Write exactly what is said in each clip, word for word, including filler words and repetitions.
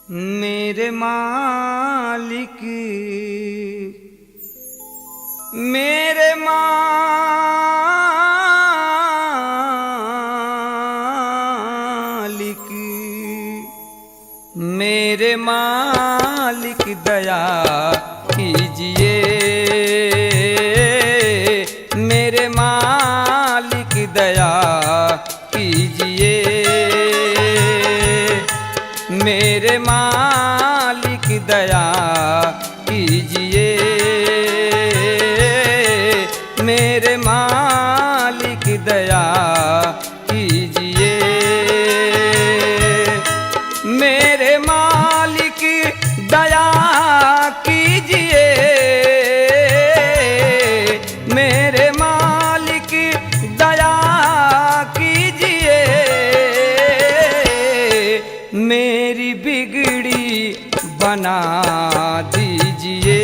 मेरे मालिक मेरे मालिक मेरे मालिक दया कीजिए। मेरे मालिक दया कीजिए। मेरे मालिक दया कीजिए। मेरे मालिक दया कीजिए। मेरे मालिक दया कीजिए। मेरे मालिक दया कीजिए। मेरी बिगड़ी बना दीजिए।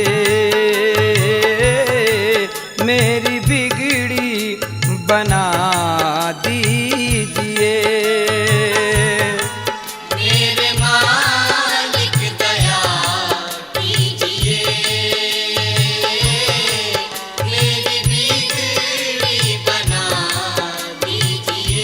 मेरी बिगड़ी बना दीजिए। मेरे मालिक दया कीजिए। मेरी बिगड़ी बना दीजिए।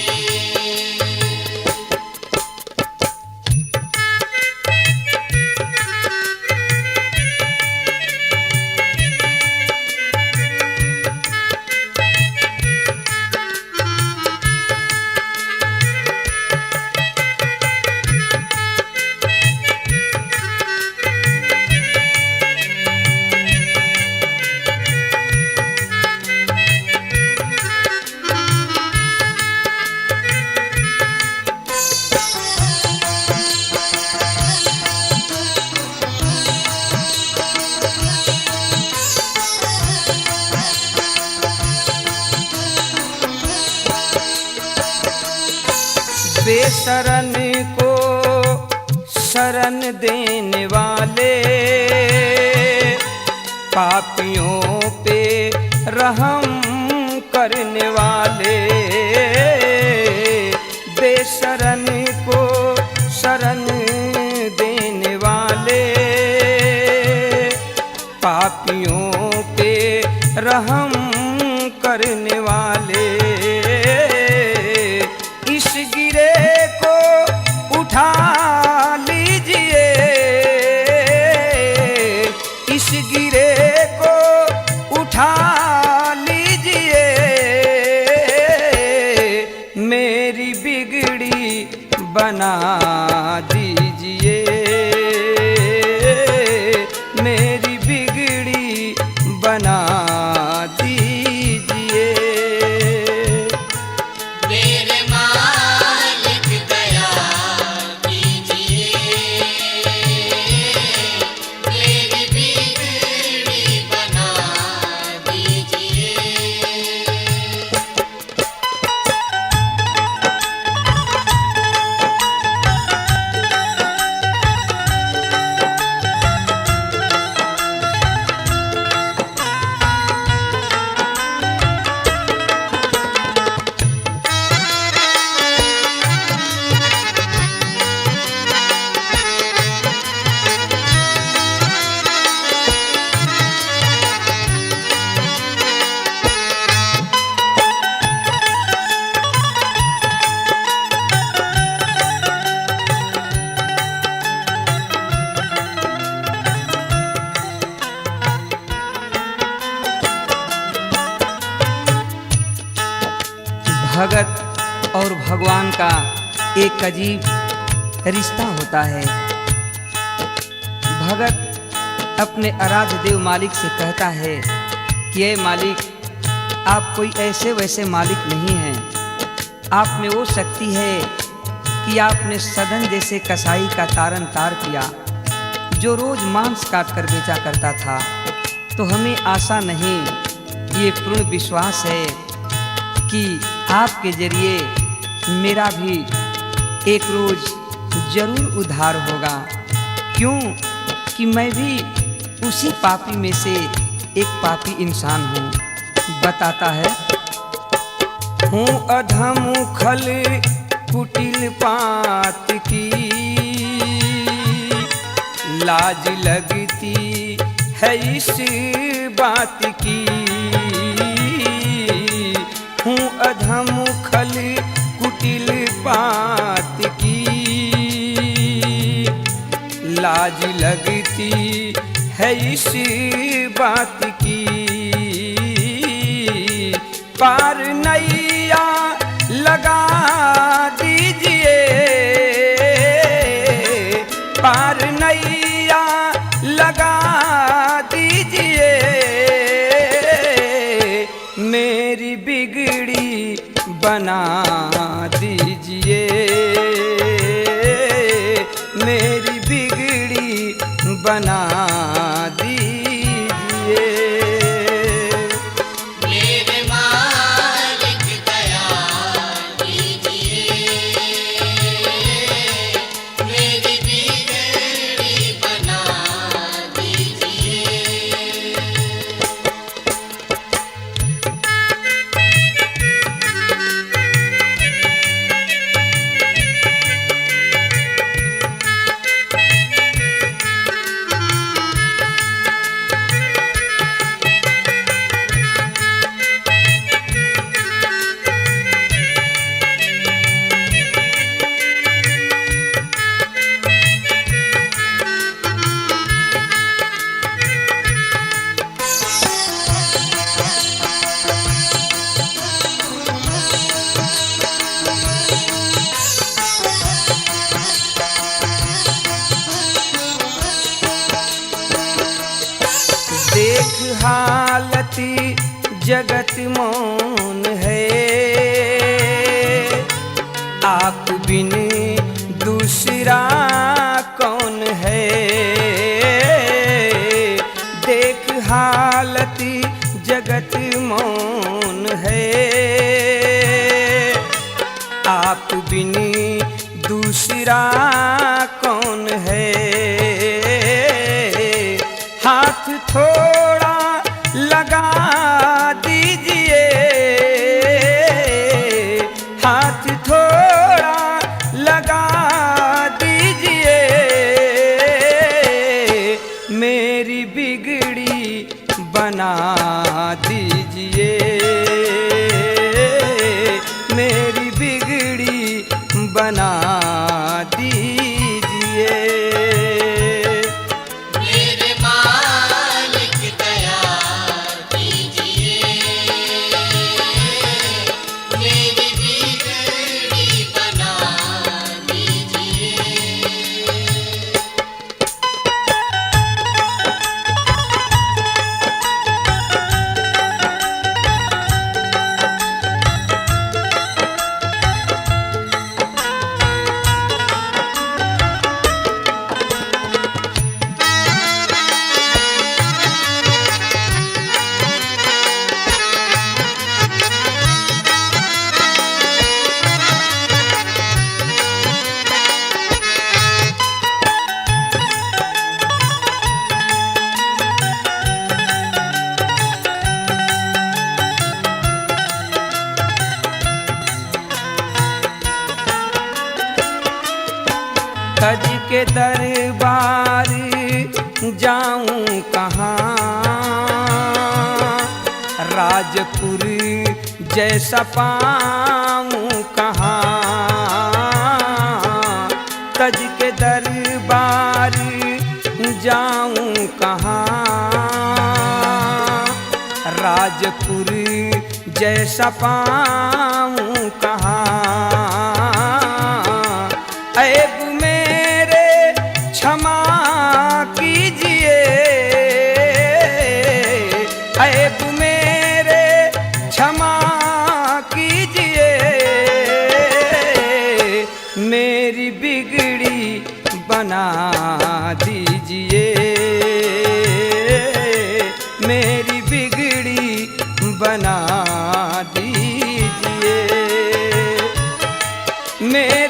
बेशरण को शरण देने वाले पापियों पे रहम करने वाले। बेशरण को शरण देने वाले पापियों पे रहम करने वाले। इस गिरे को उठा लीजिए। इस गिरे को उठा लीजिए। मेरी बिगड़ी बना दीजिए। मेरी बिगड़ी बना दीजिए। मेरे मालिक दया कीजिए। मेरी बिगड़ी बना दीजिए। भगत और भगवान का एक अजीब रिश्ता होता है। भगत अपने आराध्य देव मालिक से कहता है कि ये मालिक, आप कोई ऐसे वैसे मालिक नहीं हैं। आप में वो शक्ति है कि आपने सदन जैसे कसाई का तारन तार किया, जो रोज मांस काट कर बेचा करता था। तो हमें आशा नहीं, ये पूर्ण विश्वास है कि आपके जरिए मेरा भी एक रोज जरूर उद्धार होगा। क्यों कि मैं भी उसी पापी में से एक पापी इंसान हूँ। बताता है, हूँ अधम खल कुटिल पात की, लाज लगती है इस बात की, हूँ अधम खल कुटिल पात की। लाज लगती है इस बात की, पार नैया लगा दीजिए, पार नैया लगा दीजिए। मेरी बिगड़ी बना दीजिए, मेरी बिगड़ी बना दीजिए। मेरे मालिक दया कीजिए, मेरी बिगड़ी बना दीजिए। देख हालत जगत मौन है, आप बिन दूसरा कौन है। देख हालत जगत मौन है, आप बिन दूसरा कौन है। हाथ थोड़ा लगा दीजिए, हाथ थोड़ा लगा दीजिए। मेरी बिगड़ी बना दीजिए, मेरी बिगड़ी बना दीजिए। मेरे मालिक दया कीजिए, मेरी बिगड़ी बना दीजिए। तज के दरबार जाऊं कहाँ, राजपुर जैसा पाऊं कहाँ। तज के दरबार जाऊं कहाँ, राजपुर जैसा पाऊं कहाँ। ऐब मेरे क्षमा कीजिए, ऐब मेरे क्षमा कीजिए। मेरी बिगड़ी बना दीजिए, मेरी बिगड़ी बना दीजिए। मेरी